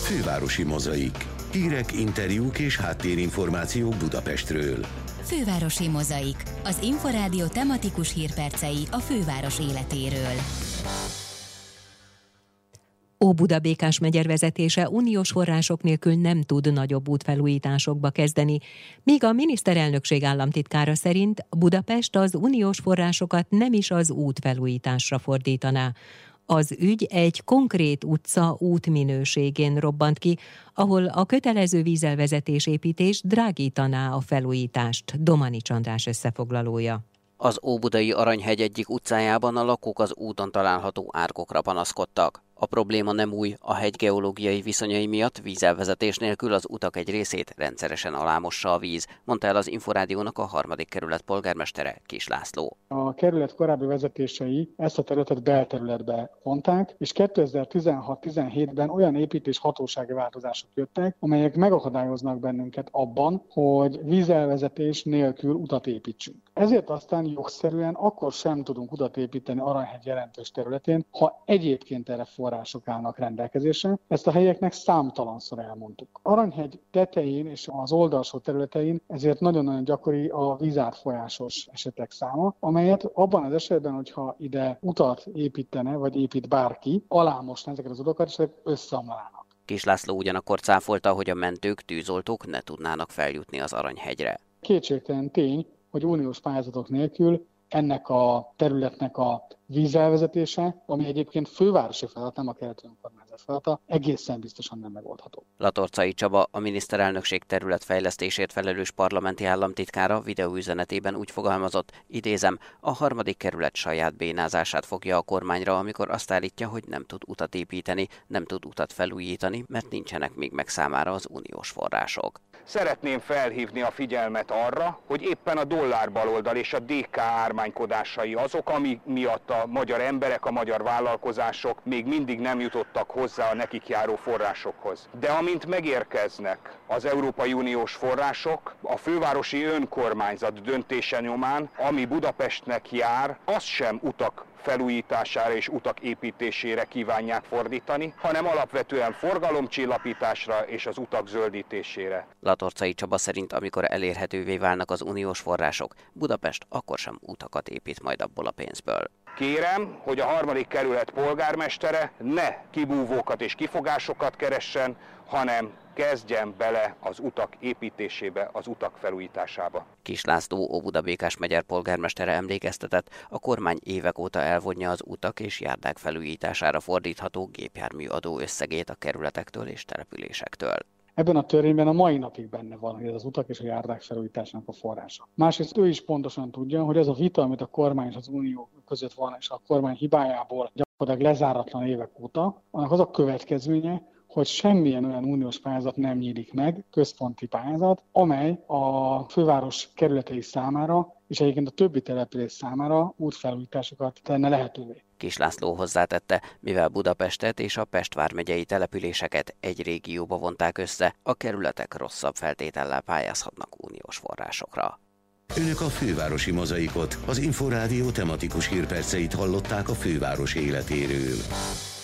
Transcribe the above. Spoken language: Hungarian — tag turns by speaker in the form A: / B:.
A: Fővárosi Mozaik. Hírek, interjúk és háttérinformációk Budapestről.
B: Fővárosi Mozaik. Az Inforádió tematikus hírpercei a főváros életéről.
C: Óbuda-Békás megyervezetése uniós források nélkül nem tud nagyobb útfelújításokba kezdeni, míg a miniszterelnökség államtitkára szerint Budapest az uniós forrásokat nem is az útfelújításra fordítaná. Az ügy egy konkrét utca útminőségén robbant ki, ahol a kötelező vízelvezetés-építés drágítaná a felújítást. Domanics András összefoglalója.
D: Az óbudai Aranyhegy egyik utcájában a lakók az úton található árkokra panaszkodtak. A probléma nem új, a hegy geológiai viszonyai miatt vízelvezetés nélkül az utak egy részét rendszeresen alámossa a víz, mondta el az Inforádiónak a 3. kerület polgármestere, Kiss László.
E: A kerület korábbi vezetései ezt a területet belterületbe vonták, és 2016-17-ben olyan építés hatósági változások jöttek, amelyek megakadályoznak bennünket abban, hogy vízelvezetés nélkül utat építsünk. Ezért aztán jogszerűen akkor sem tudunk utat építeni Aranyhegy jelentős területén, ha egyébként erre források állnak rendelkezésre. Ezt a helyeknek számtalanszor elmondtuk. Aranyhegy tetején és az oldalsó területein ezért nagyon-nagyon gyakori a vízátfolyásos esetek száma, amelyet abban az esetben, hogyha ide utat építene, vagy épít bárki, alámosna ezeket az utakat, és ezek összeomlanának.
D: Kiss László ugyanakkor cáfolta, hogy a mentők, tűzoltók ne tudnának feljutni az Aranyhegyre.
E: Kétségtelen tény, hogy uniós pályázatok nélkül ennek a területnek a vízelvezetése, ami egyébként fővárosi feladat, nem a kerületi önkormányzat feladata, egészen biztosan nem megoldható.
D: Latorcai Csaba, a miniszterelnökség területfejlesztésért felelős parlamenti államtitkára videóüzenetében úgy fogalmazott, idézem, a 3. kerület saját bénázását fogja a kormányra, amikor azt állítja, hogy nem tud utat építeni, nem tud utat felújítani, mert nincsenek még meg számára az uniós források.
F: Szeretném felhívni a figyelmet arra, hogy éppen a dollárbaloldal és a DK ármánykodásai azok, ami miatt a magyar emberek, a magyar vállalkozások még mindig nem jutottak hozzá a nekik járó forrásokhoz. De amint megérkeznek az Európai Uniós források, a fővárosi önkormányzat döntése nyomán, ami Budapestnek jár, az sem utak felújítására és utak építésére kívánják fordítani, hanem alapvetően forgalomcsillapításra és az utak zöldítésére.
D: Latorcai Csaba szerint, amikor elérhetővé válnak az uniós források, Budapest akkor sem utakat épít majd abból a pénzből.
F: Kérem, hogy a 3. kerület polgármestere ne kibúvókat és kifogásokat keressen, hanem kezdjen bele az utak építésébe, az utak felújításába.
C: Kiss
D: László, Óbuda-Békás megyer polgármestere emlékeztetett, a kormány évek óta elvonja az utak és járdák felújítására fordítható gépjárműadó összegét a kerületektől és településektől.
E: Ebben a törvényben a mai napig benne van, hogy ez az utak és a járdák felújításának a forrása. Másrészt ő is pontosan tudja, hogy ez a vita, amit a kormány és az unió között van, és a kormány hibájából gyakorlatilag lezáratlan évek óta, annak az a következménye, hogy semmilyen olyan uniós pályázat nem nyílik meg, központi pályázat, amely a főváros kerületei számára, és egyébként a többi település számára útfelújításokat tenne lehetővé.
D: Kiss László hozzátette, mivel Budapestet és a Pest vármegyei településeket egy régióba vonták össze, a kerületek rosszabb feltétellel pályázhatnak uniós forrásokra.
A: Önök a Fővárosi Mozaikot, az Inforádió tematikus hírperceit hallották a főváros életéről.